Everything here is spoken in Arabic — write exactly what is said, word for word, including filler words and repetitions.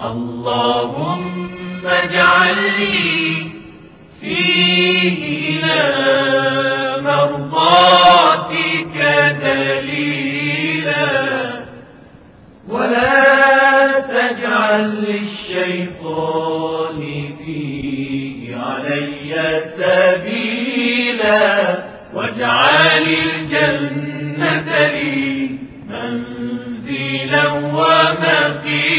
اللهم اجعل لي فيه إلى مرضاتك دليلا، ولا تجعل للشيطان فيه علي سبيلا، واجعل الجنة لي منزلا ومقيلا.